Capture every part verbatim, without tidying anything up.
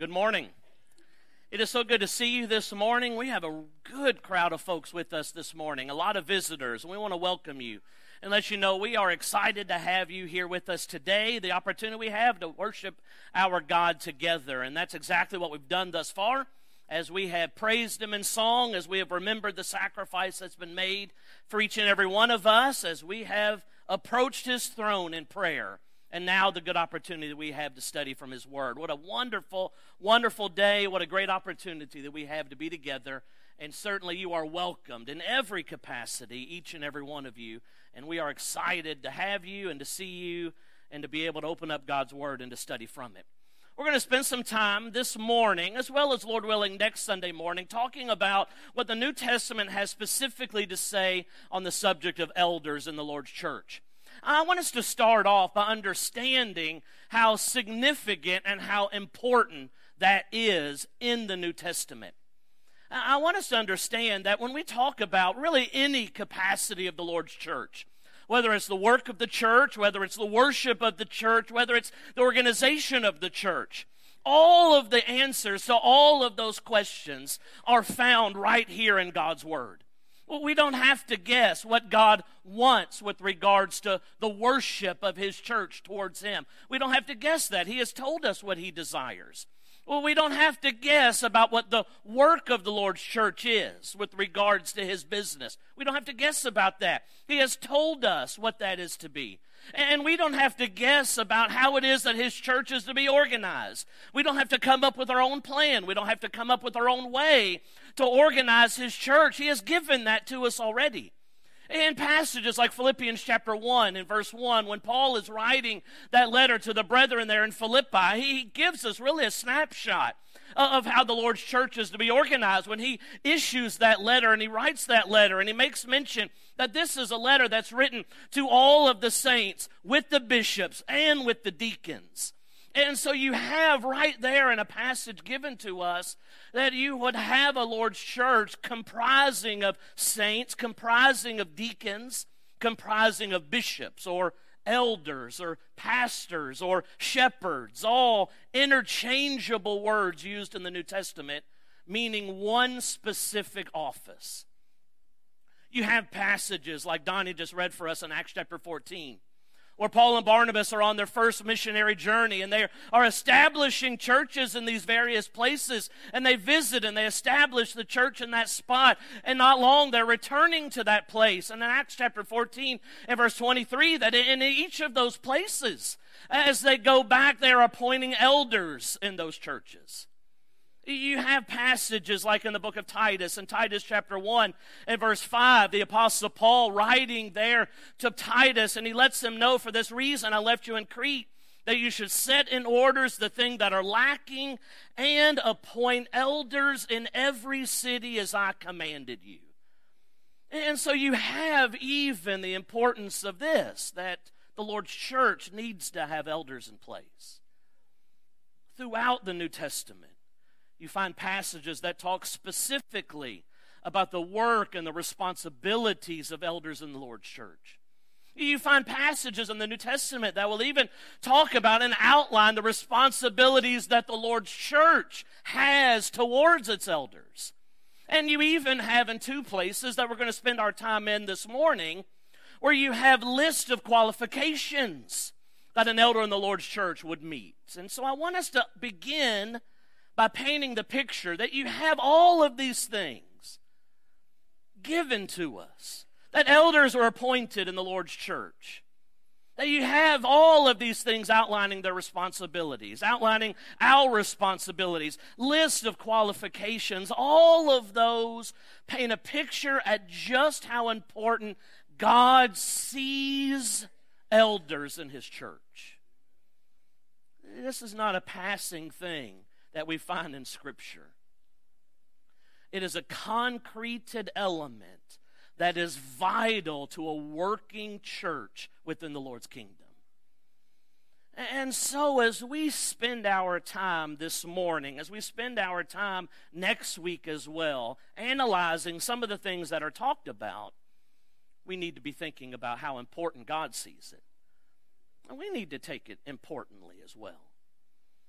Good morning. It is so good to see you this morning. We have a good crowd of folks with us this morning, a lot of visitors, and we want to welcome you and let you know we are excited to have you here with us today, the opportunity we have to worship our God together, and that's exactly what we've done thus far as we have praised Him in song, as we have remembered the sacrifice that's been made for each and every one of us, as we have approached His throne in prayer. And now the good opportunity that we have to study from His Word. What a wonderful, wonderful day. What a great opportunity that we have to be together. And certainly you are welcomed in every capacity, each and every one of you. And we are excited to have you and to see you and to be able to open up God's Word and to study from it. We're going to spend some time this morning, as well as, Lord willing, next Sunday morning, talking about what the New Testament has specifically to say on the subject of elders in the Lord's church. I want us to start off by understanding how significant and how important that is in the New Testament. I want us to understand that when we talk about really any capacity of the Lord's church, whether it's the work of the church, whether it's the worship of the church, whether it's the organization of the church, all of the answers to all of those questions are found right here in God's Word. Well, we don't have to guess what God wants with regards to the worship of His church towards Him. We don't have to guess that. He has told us what He desires. Well, we don't have to guess about what the work of the Lord's church is with regards to His business. We don't have to guess about that. He has told us what that is to be. And we don't have to guess about how it is that His church is to be organized. We don't have to come up with our own plan. We don't have to come up with our own way to organize His church. He has given that to us already. In passages like Philippians chapter one and verse one, when Paul is writing that letter to the brethren there in Philippi, he gives us really a snapshot of how the Lord's church is to be organized when he issues that letter and he writes that letter and he makes mention that this is a letter that's written to all of the saints with the bishops and with the deacons. And so you have right there in a passage given to us that you would have a Lord's church comprising of saints, comprising of deacons, comprising of bishops or elders or pastors or shepherds, all interchangeable words used in the New Testament, meaning one specific office. You have passages like Donnie just read for us in Acts chapter fourteen, where Paul and Barnabas are on their first missionary journey, and they are establishing churches in these various places, and they visit and they establish the church in that spot, and not long they're returning to that place. And in Acts chapter fourteen and verse twenty-three, that in each of those places, as they go back, they're appointing elders in those churches. You have passages like in the book of Titus, in Titus chapter one and verse five, the Apostle Paul writing there to Titus, and he lets him know, for this reason I left you in Crete, that you should set in orders the things that are lacking and appoint elders in every city as I commanded you. And so you have even the importance of this, that the Lord's church needs to have elders in place. Throughout the New Testament, you find passages that talk specifically about the work and the responsibilities of elders in the Lord's church. You find passages in the New Testament that will even talk about and outline the responsibilities that the Lord's church has towards its elders. And you even have in two places that we're going to spend our time in this morning, where you have lists of qualifications that an elder in the Lord's church would meet. And so I want us to begin by painting the picture that you have all of these things given to us, that elders are appointed in the Lord's church, that you have all of these things outlining their responsibilities, outlining our responsibilities, list of qualifications. All of those paint a picture at just how important God sees elders in His church. This is not a passing thing that we find in Scripture. It is a concreted element that is vital to a working church within the Lord's kingdom. And so as we spend our time this morning, as we spend our time next week as well, analyzing some of the things that are talked about, we need to be thinking about how important God sees it. And we need to take it importantly as well.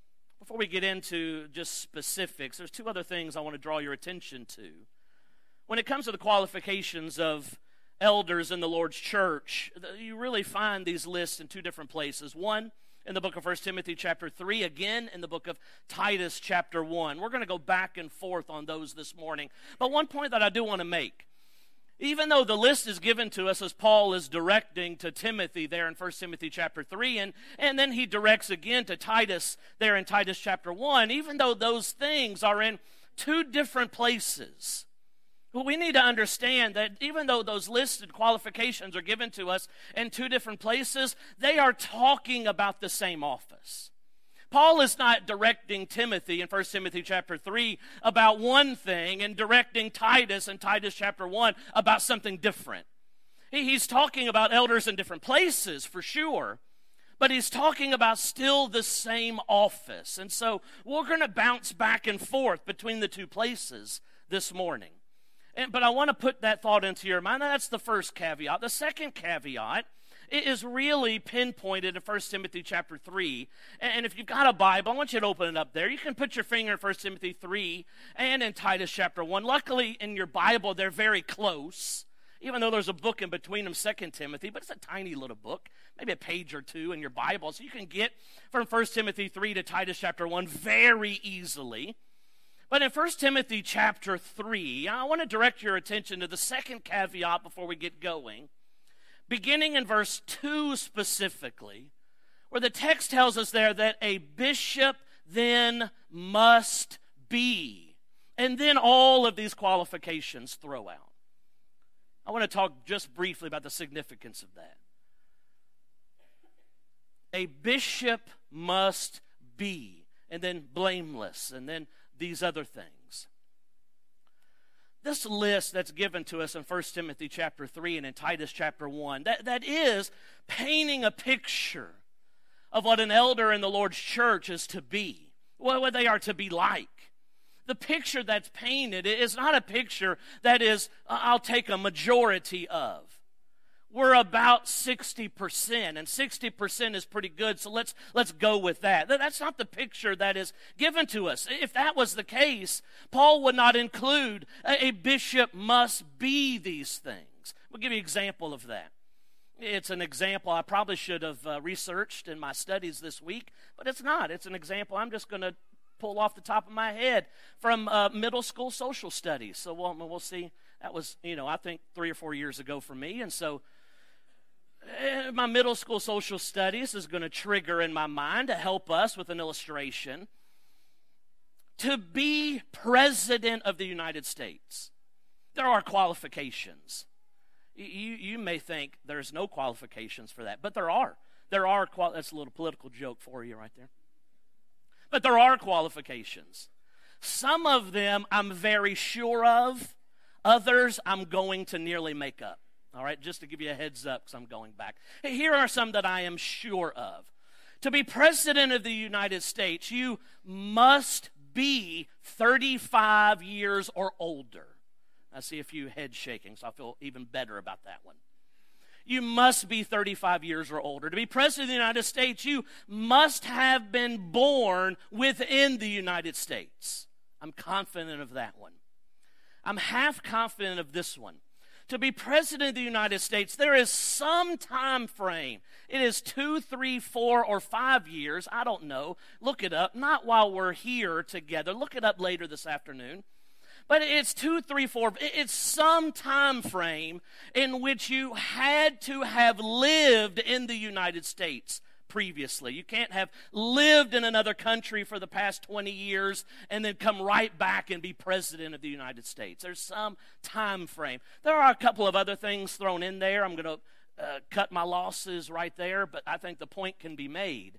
Before we get into just specifics, there's two other things I want to draw your attention to. When it comes to the qualifications of elders in the Lord's church, you really find these lists in two different places. One, in the book of First Timothy chapter three, again in the book of Titus chapter one. We're going to go back and forth on those this morning. But one point that I do want to make, even though the list is given to us as Paul is directing to Timothy there in First Timothy chapter three, and, and then he directs again to Titus there in Titus chapter one, even though those things are in two different places, well, we need to understand that even though those listed qualifications are given to us in two different places, they are talking about the same office. Paul is not directing Timothy in First Timothy chapter three about one thing and directing Titus in Titus chapter one about something different. He's talking about elders in different places for sure, but he's talking about still the same office. And so we're going to bounce back and forth between the two places this morning. And, but I want to put that thought into your mind. That's the first caveat. The second caveat is really pinpointed in First Timothy chapter three. And if you've got a Bible, I want you to open it up there. You can put your finger in First Timothy three and in Titus chapter one. Luckily, in your Bible, they're very close, even though there's a book in between them, Second Timothy, but it's a tiny little book, maybe a page or two in your Bible. So you can get from First Timothy three to Titus chapter one very easily. But in First Timothy chapter three, I want to direct your attention to the second caveat before we get going, beginning in verse two specifically, where the text tells us there that a bishop then must be, and then all of these qualifications throw out. I want to talk just briefly about the significance of that. A bishop must be, and then blameless, and then these other things. This list that's given to us in First Timothy chapter three and in Titus chapter one, that, that is painting a picture of what an elder in the Lord's church is to be, what they are to be like. The picture that's painted is not a picture that is, I'll take a majority of. We're about sixty percent, and sixty percent is pretty good, so let's let's go with that. That's not the picture that is given to us. If that was the case, Paul would not include a, a bishop must be these things. We'll give you an example of that. It's an example I probably should have uh, researched in my studies this week, but it's not. It's an example I'm just going to pull off the top of my head from uh, middle school social studies. So we'll, we'll see. That was, you know, I think three or four years ago for me, and so my middle school social studies is going to trigger in my mind to help us with an illustration. To be president of the United States, there are qualifications. You, you may think there's no qualifications for that, but there are. There are, quali- that's a little political joke for you right there. But there are qualifications. Some of them I'm very sure of. Others I'm going to nearly make up. All right, just to give you a heads up because I'm going back. Hey, here are some that I am sure of. To be president of the United States, you must be thirty-five years or older. I see a few heads shaking, so I feel even better about that one. You must be thirty-five years or older. To be president of the United States, you must have been born within the United States. I'm confident of that one. I'm half confident of this one. To be president of the United States, there is some time frame. It is two, three, four, or five years. I don't know. Look it up. Not while we're here together. Look it up later this afternoon. But it's two, three, four. It's some time frame in which you had to have lived in the United States previously. You can't have lived in another country for the past twenty years and then come right back and be president of the United States. There's some time frame. There are a couple of other things thrown in there. I'm going to uh, cut my losses right there, but I think the point can be made.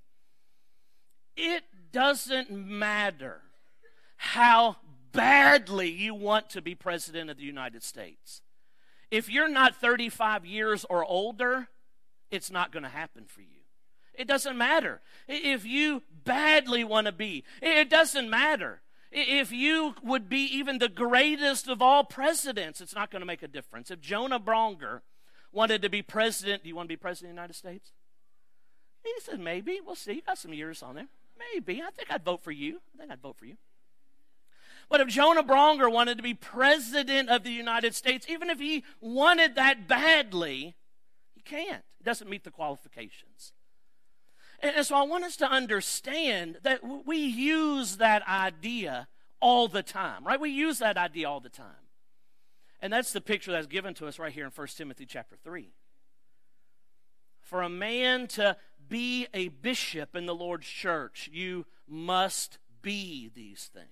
It doesn't matter how badly you want to be president of the United States. If you're not thirty-five years or older, it's not going to happen for you. It doesn't matter. If you badly want to be, it doesn't matter. If you would be even the greatest of all presidents, it's not going to make a difference. If Jonah Bronger wanted to be president, do you want to be president of the United States? He said, maybe. We'll see. You got some years on there. maybe. I think I'd vote for you. I think I'd vote for you. But if Jonah Bronger wanted to be president of the United States, even if he wanted that badly, he can't. He doesn't meet the qualifications. And so I want us to understand that we use that idea all the time, right? We use that idea all the time. And that's the picture that's given to us right here in First Timothy chapter three. For a man to be a bishop in the Lord's church, you must be these things.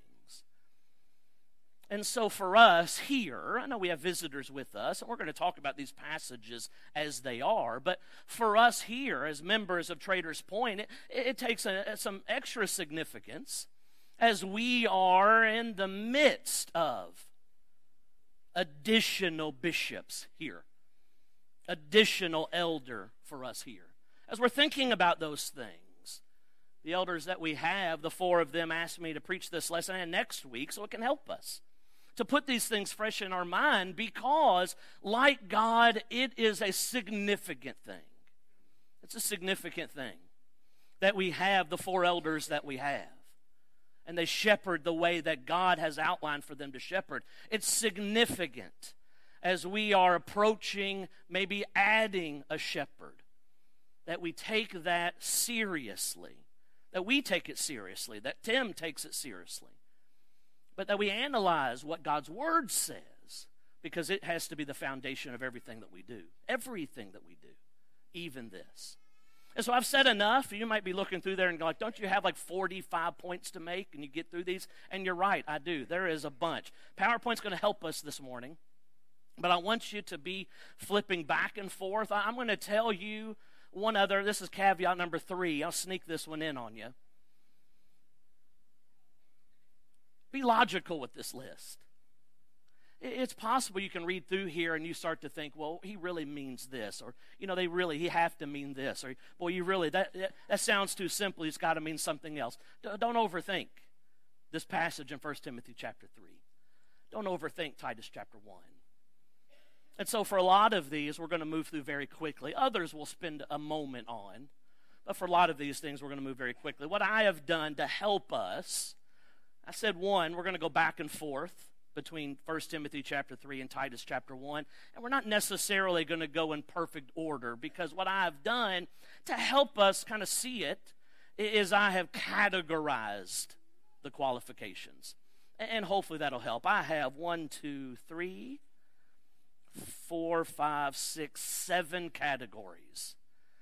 And so for us here, I know we have visitors with us, and we're going to talk about these passages as they are, but for us here as members of Traders Point, it, it takes a, some extra significance as we are in the midst of additional bishops here, additional elder for us here. As we're thinking about those things, the elders that we have, the four of them asked me to preach this lesson and next week so it can help us to put these things fresh in our mind, because like God, it is a significant thing. It's a significant thing that we have the four elders that we have, and they shepherd the way that God has outlined for them to shepherd. It's significant as we are approaching maybe adding a shepherd, that we take that seriously, that we take it seriously, that Tim takes it seriously, but that we analyze what God's Word says, because it has to be the foundation of everything that we do. Everything that we do, even this. And so I've said enough. You might be looking through there and go, like, don't you have like forty-five points to make? And you get through these? And you're right, I do. There is a bunch. PowerPoint's going to help us this morning. But I want you to be flipping back and forth. I'm going to tell you one other. This is caveat number three. I'll sneak this one in on you. Be logical with this list. It's possible you can read through here and you start to think, well, he really means this, or, you know, they really, he have to mean this, or, boy, you really, that, that sounds too simple. He's got to mean something else. Don't overthink this passage in First Timothy chapter three. Don't overthink Titus chapter one. And so for a lot of these, we're going to move through very quickly. Others we'll spend a moment on. But for a lot of these things, we're going to move very quickly. What I have done to help us, I said one, we're going to go back and forth between First Timothy chapter three and Titus chapter one. And we're not necessarily going to go in perfect order, because what I've done to help us kind of see it is I have categorized the qualifications. And hopefully that'll help. I have one, two, three, four, five, six, seven categories.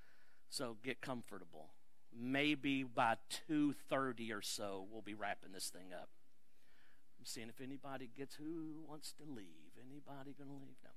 So get comfortable. Maybe by two thirty or so, we'll be wrapping this thing up. I'm seeing if anybody gets, who wants to leave? Anybody going to leave? No.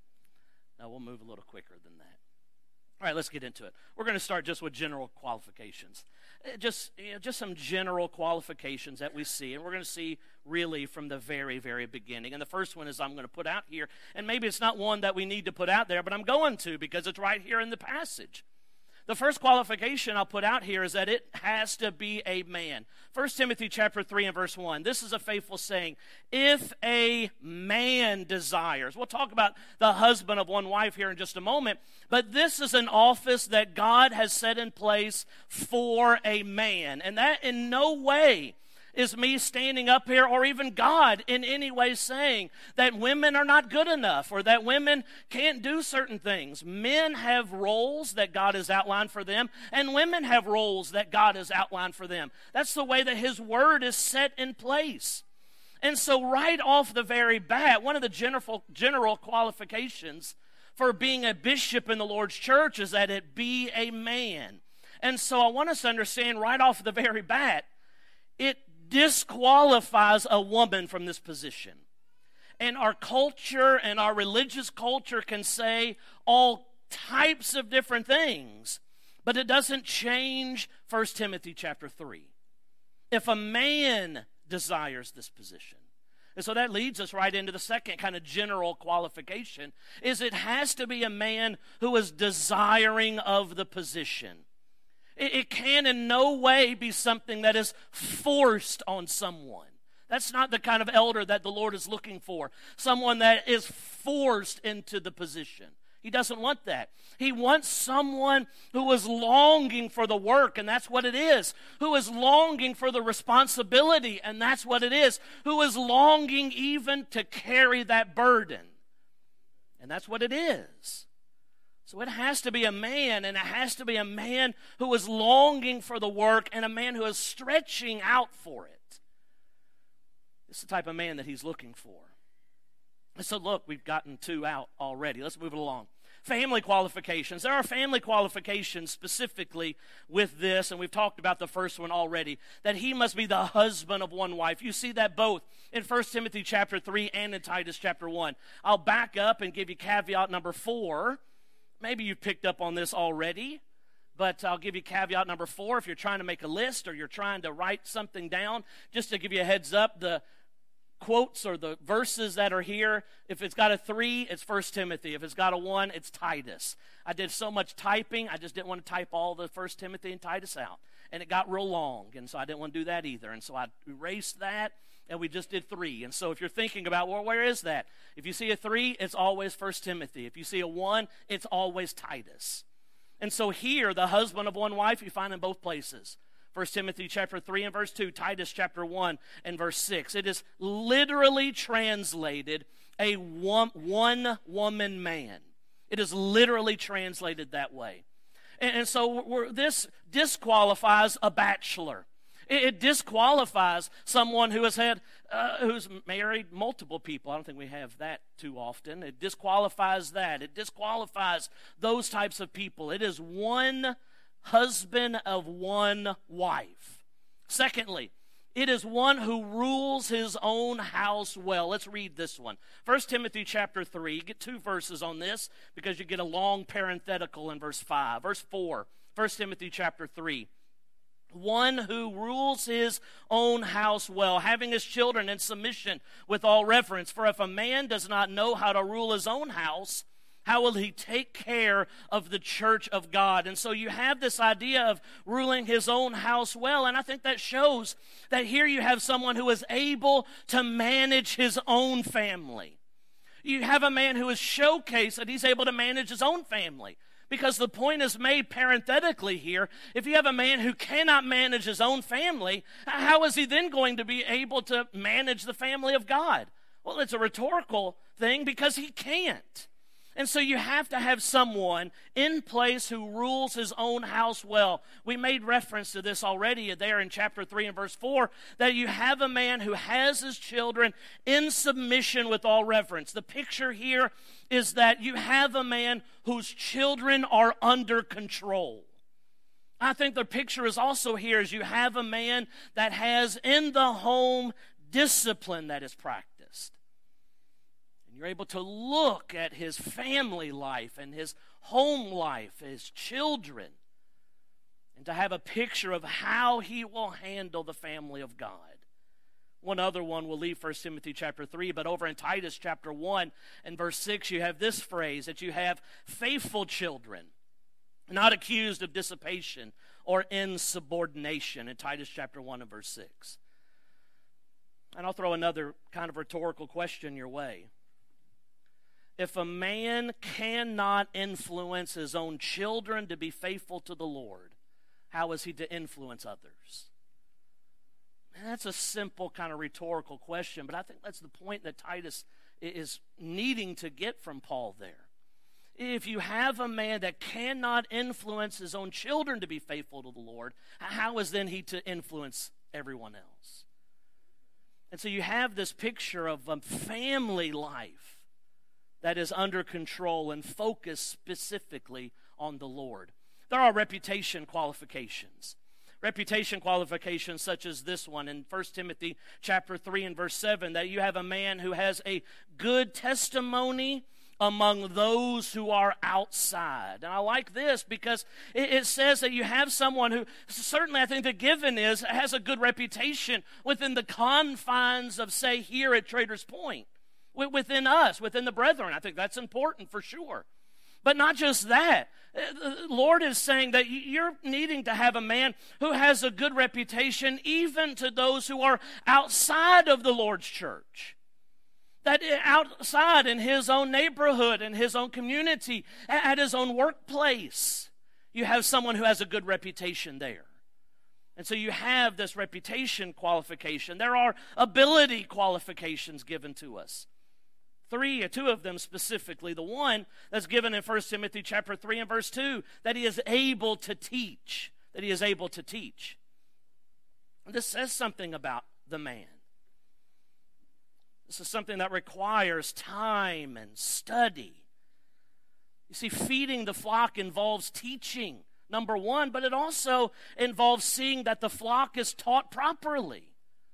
No, we'll move a little quicker than that. All right, let's get into it. We're going to start just with general qualifications. Just, you know, just some general qualifications that we see, and we're going to see really from the very, very beginning. And the first one is I'm going to put out here, and maybe it's not one that we need to put out there, but I'm going to, because it's right here in the passage. The first qualification I'll put out here is that it has to be a man. First Timothy chapter three and verse one. This is a faithful saying. If a man desires. We'll talk about the husband of one wife here in just a moment. But this is an office that God has set in place for a man. And that in no way is me standing up here, or even God in any way saying that women are not good enough or that women can't do certain things. Men have roles that God has outlined for them, and women have roles that God has outlined for them. That's the way that His Word is set in place. And so right off the very bat, one of the general, general qualifications for being a bishop in the Lord's church is that it be a man. And so I want us to understand right off the very bat, it disqualifies a woman from this position. And our culture and our religious culture can say all types of different things, but it doesn't change First Timothy chapter three. If a man desires this position. And so that leads us right into the second kind of general qualification, is it has to be a man who is desiring of the position. It can in no way be something that is forced on someone. That's not the kind of elder that the Lord is looking for. Someone that is forced into the position. He doesn't want that. He wants someone who is longing for the work, and that's what it is. Who is longing for the responsibility, and that's what it is. Who is longing even to carry that burden, and that's what it is. So it has to be a man, and it has to be a man who is longing for the work and a man who is stretching out for it. It's the type of man that he's looking for. And so look, we've gotten two out already. Let's move it along. Family qualifications. There are family qualifications specifically with this, and we've talked about the first one already, that he must be the husband of one wife. You see that both in First Timothy chapter three and in Titus chapter one. I'll back up and give you caveat number four. Maybe you've picked up on this already, but I'll give you caveat number four. If you're trying to make a list or you're trying to write something down, just to give you a heads up, the quotes or the verses that are here, if it's got a three, it's First Timothy. If it's got a one, it's Titus. I did so much typing, I just didn't want to type all the First Timothy and Titus out. And it got real long, and so I didn't want to do that either. And so I erased that, and we just did three. And so if you're thinking about, well, where is that? If you see a three, it's always First Timothy. If you see a one, it's always Titus. And so here, the husband of one wife, you find in both places. First Timothy chapter three and verse two, Titus chapter one and verse six. It is literally translated a one, one woman man. It is literally translated that way. And, and so we're, this disqualifies a bachelor. It, it disqualifies someone who has had, uh, who's married multiple people. I don't think we have that too often. It disqualifies that. It disqualifies those types of people. It is one husband of one wife. Secondly, it is one who rules his own house well. Let's read this one. First Timothy chapter three. You get two verses on this because you get a long parenthetical in verse five. Verse four, First Timothy chapter three. One who rules his own house well, having his children in submission with all reverence. For if a man does not know how to rule his own house, how will he take care of the church of God? And so you have this idea of ruling his own house well, and I think that shows that here you have someone who is able to manage his own family. You have a man who is showcased that he's able to manage his own family. Because the point is made parenthetically here, if you have a man who cannot manage his own family, how is he then going to be able to manage the family of God? Well, it's a rhetorical thing because he can't. And so you have to have someone in place who rules his own house well. We made reference to this already there in chapter three and verse four, that you have a man who has his children in submission with all reverence. The picture here is that you have a man whose children are under control. I think the picture is also here is you have a man that has in the home discipline that is practiced. You're able to look at his family life and his home life, his children, and to have a picture of how he will handle the family of God. One other one will leave First Timothy chapter three, but over in Titus chapter one and verse six, you have this phrase, that you have faithful children, not accused of dissipation or insubordination, in Titus chapter one and verse six. And I'll throw another kind of rhetorical question your way. If a man cannot influence his own children to be faithful to the Lord, how is he to influence others? And that's a simple kind of rhetorical question, but I think that's the point that Titus is needing to get from Paul there. If you have a man that cannot influence his own children to be faithful to the Lord, how is then he to influence everyone else? And so you have this picture of a family life that is under control and focused specifically on the Lord. There are reputation qualifications. Reputation qualifications such as this one in First Timothy chapter three and verse seven, that you have a man who has a good testimony among those who are outside. And I like this because it, it says that you have someone who, certainly I think the given is, has a good reputation within the confines of, say, here at Traders Point. Within us, within the brethren. I think that's important for sure. But not just that. The Lord is saying that you're needing to have a man who has a good reputation even to those who are outside of the Lord's church. That outside in his own neighborhood, in his own community, at his own workplace, you have someone who has a good reputation there. And so you have this reputation qualification. There are ability qualifications given to us. Three, or two of them specifically. The one that's given in First Timothy chapter three and verse two, that he is able to teach. That he is able to teach. This says something about the man. This is something that requires time and study. You see, feeding the flock involves teaching, number one, but it also involves seeing that the flock is taught properly.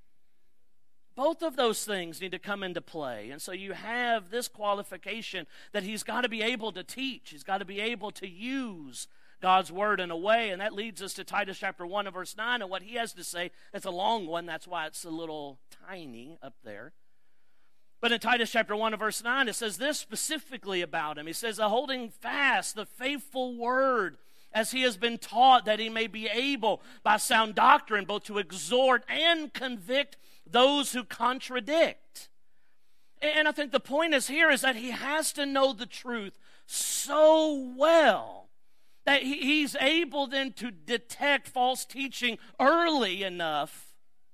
Both of those things need to come into play. And so you have this qualification that he's got to be able to teach. He's got to be able to use God's word in a way. And that leads us to Titus chapter one and verse nine and what he has to say. It's a long one. That's why it's a little tiny up there. But in Titus chapter one and verse nine, it says this specifically about him. He says, holding fast the faithful word as he has been taught, that he may be able by sound doctrine both to exhort and convict those who contradict. And I think the point is here is that he has to know the truth so well that he's able then to detect false teaching early enough,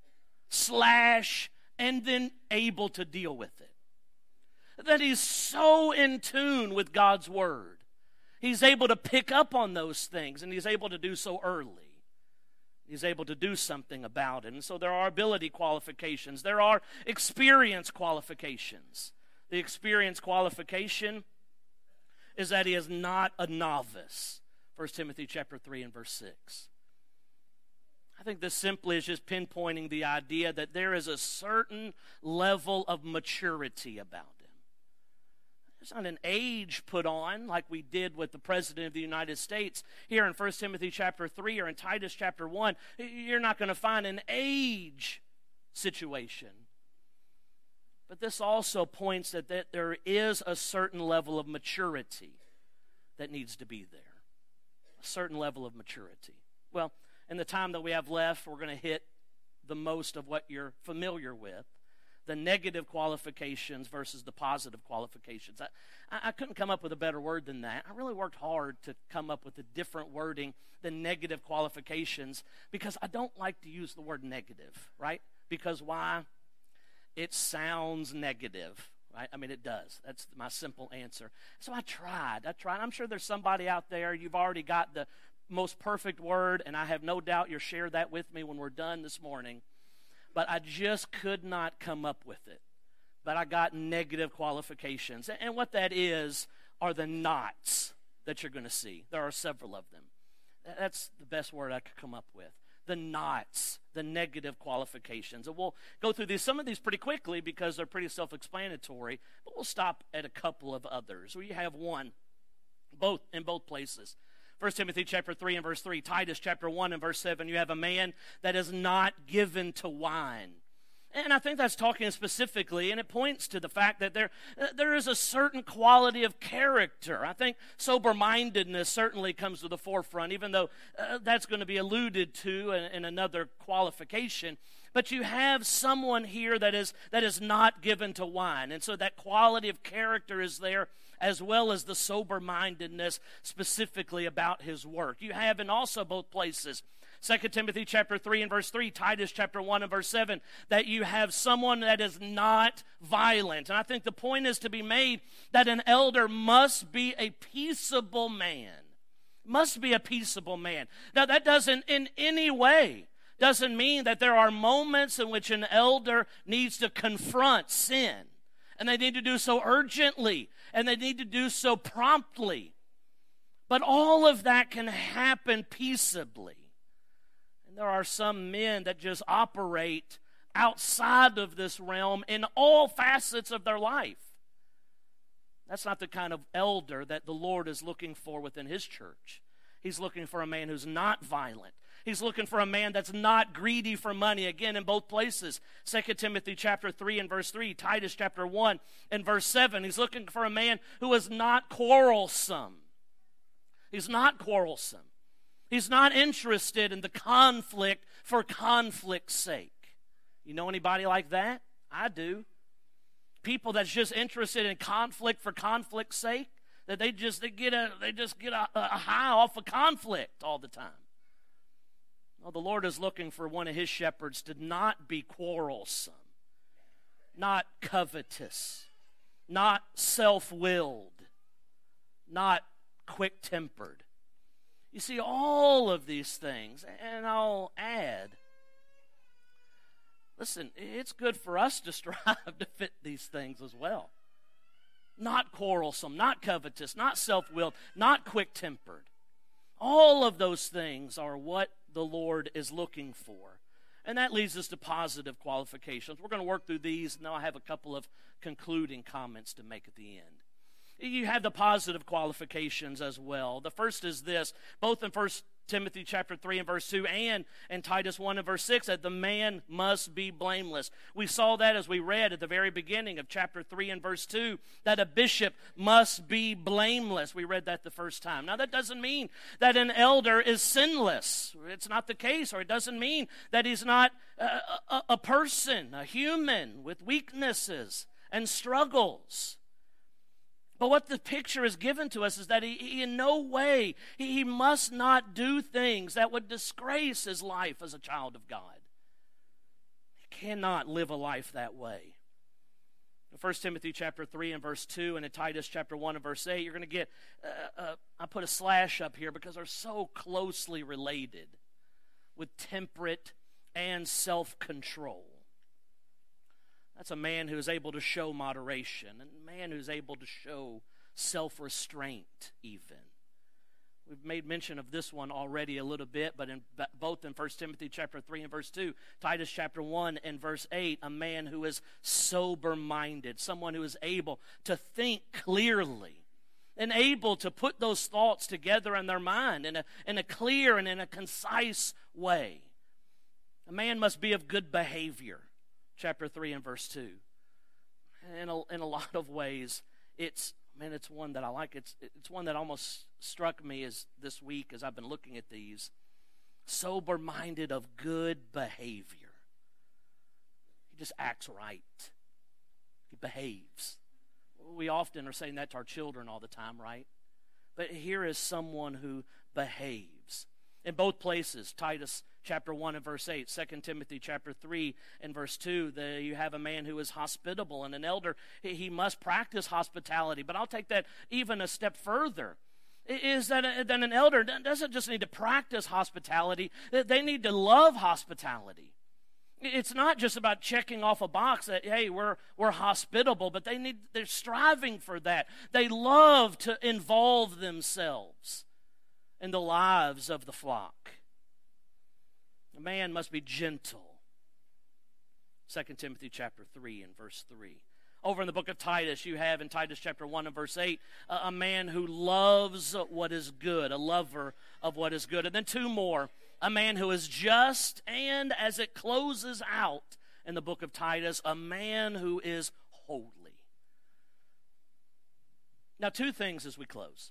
slash, and then able to deal with it. That he's so in tune with God's word. He's able to pick up on those things, and he's able to do so early. He's able to do something about it. And so there are ability qualifications. There are experience qualifications. The experience qualification is that he is not a novice. First Timothy chapter three and verse six. I think this simply is just pinpointing the idea that there is a certain level of maturity about him. There's not an age put on like we did with the President of the United States. Here in First Timothy chapter three or in Titus chapter one, you're not going to find an age situation. But this also points that, that there is a certain level of maturity that needs to be there. A certain level of maturity. Well, in the time that we have left, we're going to hit the most of what you're familiar with. The negative qualifications versus the positive qualifications. I, I couldn't come up with a better word than that. I really worked hard to come up with a different wording than negative qualifications because I don't like to use the word negative, right? Because why? It sounds negative, right? I mean, it does. That's my simple answer. So I tried. I tried. I'm sure there's somebody out there, you've already got the most perfect word, and I have no doubt you'll share that with me when we're done this morning. But I just could not come up with it. But I got negative qualifications. And what that is are the knots that you're going to see. There are several of them. That's the best word I could come up with. The knots, the negative qualifications. And we'll go through these, some of these pretty quickly because they're pretty self-explanatory. But we'll stop at a couple of others. We have one, both in both places. First Timothy chapter three and verse three, Titus chapter one and verse seven, you have a man that is not given to wine. And I think that's talking specifically, and it points to the fact that there, uh, there is a certain quality of character. I think sober-mindedness certainly comes to the forefront, even though uh, that's going to be alluded to in, in another qualification. But you have someone here that is that is not given to wine. And so that quality of character is there, as well as the sober-mindedness specifically about his work. You have in also both places, Second Timothy chapter three and verse three, Titus chapter one and verse seven, that you have someone that is not violent. And I think the point is to be made that an elder must be a peaceable man. Must be a peaceable man. Now that doesn't in any way doesn't mean that there are moments in which an elder needs to confront sin. And they need to do so urgently. And they need to do so promptly. But all of that can happen peaceably. And there are some men that just operate outside of this realm in all facets of their life. That's not the kind of elder that the Lord is looking for within his church. He's looking for a man who's not violent. He's looking for a man that's not greedy for money. Again, in both places. Second Timothy chapter three and verse three. Titus chapter one and verse seven. He's looking for a man who is not quarrelsome. He's not quarrelsome. He's not interested in the conflict for conflict's sake. You know anybody like that? I do. people that's just interested in conflict for conflict's sake, that they just they get a they just get a, a high off of conflict all the time. Well, the Lord is looking for one of his shepherds to not be quarrelsome, not covetous, not self-willed, not quick-tempered. You see, all of these things, and I'll add, listen, it's good for us to strive to fit these things as well. Not quarrelsome, not covetous, not self-willed, not quick-tempered. All of those things are what the Lord is looking for. And that leads us to positive qualifications. We're going to work through these, and now I have a couple of concluding comments to make at the end. You have the positive qualifications as well. The first is this, both in First Timothy chapter three and verse two and in Titus one and verse six, that the man must be blameless. We saw that as we read at the very beginning of chapter three and verse two, that a bishop must be blameless. We read that the first time. Now that doesn't mean that an elder is sinless. It's not the case, or it doesn't mean that he's not a, a, a person, a human with weaknesses and struggles. But what the picture is given to us is that he, he in no way, he, he must not do things that would disgrace his life as a child of God. He cannot live a life that way. In First Timothy chapter three and verse two, and in Titus chapter one and verse eight, you're going to get, uh, uh, I put a slash up here because they're so closely related with temperate and self-control. That's a man who is able to show moderation, and a man who's able to show self-restraint even. We've made mention of this one already a little bit, but in both in First Timothy chapter three and verse two, Titus chapter one and verse eight, a man who is sober-minded, someone who is able to think clearly and able to put those thoughts together in their mind in a, in a clear and in a concise way. A man must be of good behavior. Chapter three and verse two. In a, in a lot of ways, it's, man, it's one that I like. It's, it's one that almost struck me as this week as I've been looking at these. Sober-minded of good behavior. He just acts right. He behaves. We often are saying that to our children all the time, right? But here is someone who behaves. In both places, Titus chapter one and verse eight, Second Timothy chapter three and verse two, the, you have a man who is hospitable, and an elder, he, he must practice hospitality. But I'll take that even a step further, is that, a, that an elder doesn't just need to practice hospitality, they need to love hospitality. It's not just about checking off a box that, hey, we're, we're hospitable, but they need, they're striving for that. They love to involve themselves in the lives of the flock. A man must be gentle. Second Timothy chapter three and verse three. Over in the book of Titus, you have in Titus chapter one and verse eight, a, a man who loves what is good, a lover of what is good. And then two more, a man who is just, and as it closes out in the book of Titus, a man who is holy. Now, two things as we close.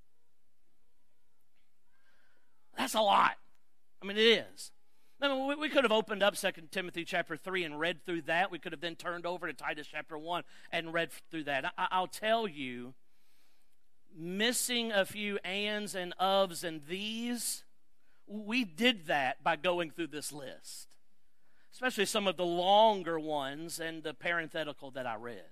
That's a lot. I mean, it is. I mean, we could have opened up Second Timothy chapter three and read through that. We could have then turned over to Titus chapter one and read through that. I, I'll tell you, missing a few ands and ofs and these, we did that by going through this list, especially some of the longer ones and the parenthetical that I read.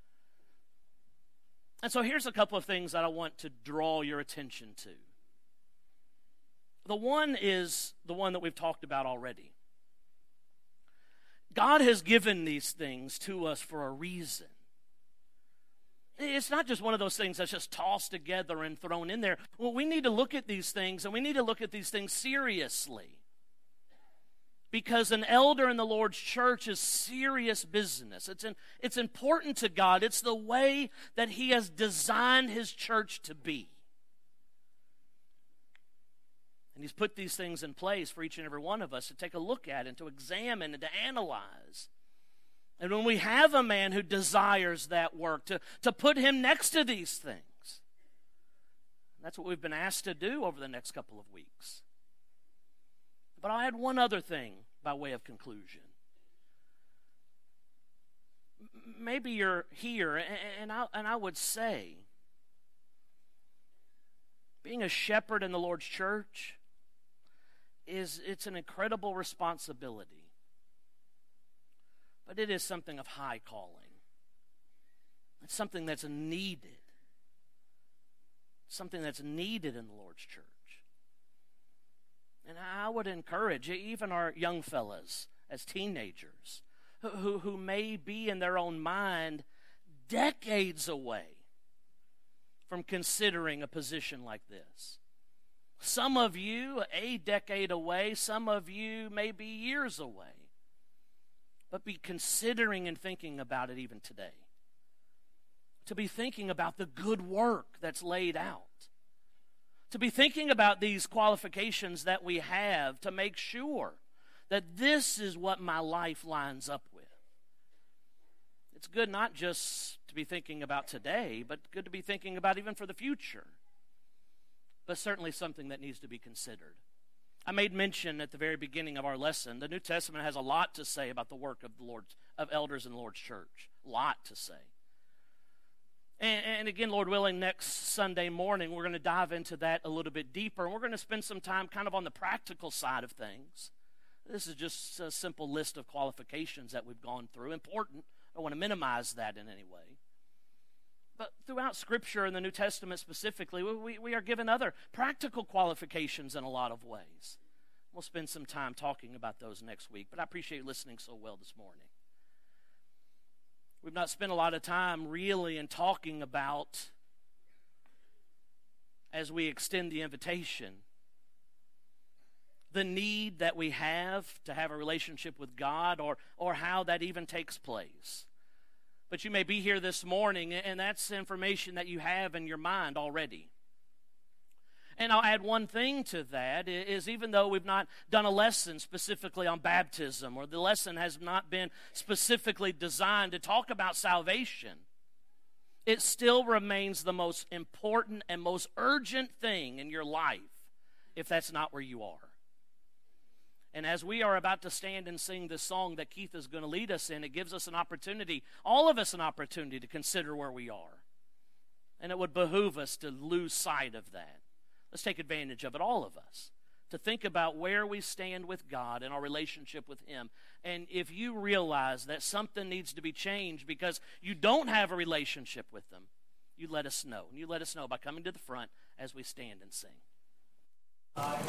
And so here's a couple of things that I want to draw your attention to. The one is the one that we've talked about already. God has given these things to us for a reason. It's not just one of those things that's just tossed together and thrown in there. Well, we need to look at these things, and we need to look at these things seriously. Because an elder in the Lord's church is serious business. It's, an, it's important to God. It's the way that He has designed His church to be. And He's put these things in place for each and every one of us to take a look at and to examine and to analyze. And when we have a man who desires that work, to, to put him next to these things. That's what we've been asked to do over the next couple of weeks. But I'll add one other thing by way of conclusion. maybe you're here, and, and, I, and I would say, being a shepherd in the Lord's church is it's an incredible responsibility. But it is something of high calling. It's something that's needed. Something that's needed in the Lord's church. And I would encourage even our young fellas as teenagers who, who, who may be in their own mind decades away from considering a position like this. Some of you a decade away, some of you may be years away. But be considering and thinking about it even today. To be thinking about the good work that's laid out. To be thinking about these qualifications that we have to make sure that this is what my life lines up with. It's good not just to be thinking about today, but good to be thinking about even for the future. But certainly something that needs to be considered. I made mention at the very beginning of our lesson, the New Testament has a lot to say about the work of the Lord's, of elders in the Lord's church. A lot to say. And, and again, Lord willing, next Sunday morning, we're going to dive into that a little bit deeper. And we're going to spend some time kind of on the practical side of things. This is just a simple list of qualifications that we've gone through. Important. I don't want to minimize that in any way. But throughout Scripture in the New Testament specifically, we, we are given other practical qualifications in a lot of ways. We'll spend some time talking about those next week, but I appreciate you listening so well this morning. We've not spent a lot of time really in talking about, as we extend the invitation, the need that we have to have a relationship with God, or, or how that even takes place. But you may be here this morning, and that's information that you have in your mind already. And I'll add one thing to that, is even though we've not done a lesson specifically on baptism, or the lesson has not been specifically designed to talk about salvation, it still remains the most important and most urgent thing in your life, if that's not where you are. And as we are about to stand and sing this song that Keith is going to lead us in, it gives us an opportunity, all of us an opportunity to consider where we are. And it would behoove us to lose sight of that. Let's take advantage of it, all of us, to think about where we stand with God and our relationship with Him. And if you realize that something needs to be changed because you don't have a relationship with Him, you let us know. And you let us know by coming to the front as we stand and sing.